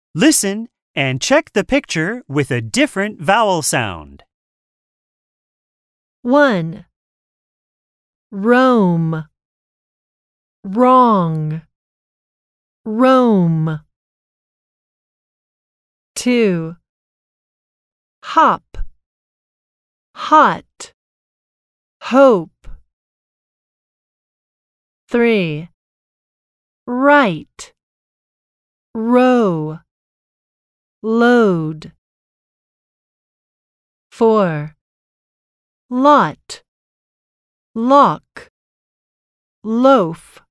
Listen and check the picture with a different vowel sound. 1. Roam, wrong, roam. 2. Hop, hot, hope. 3. Right, row, load. 4. Lot, lock, loaf.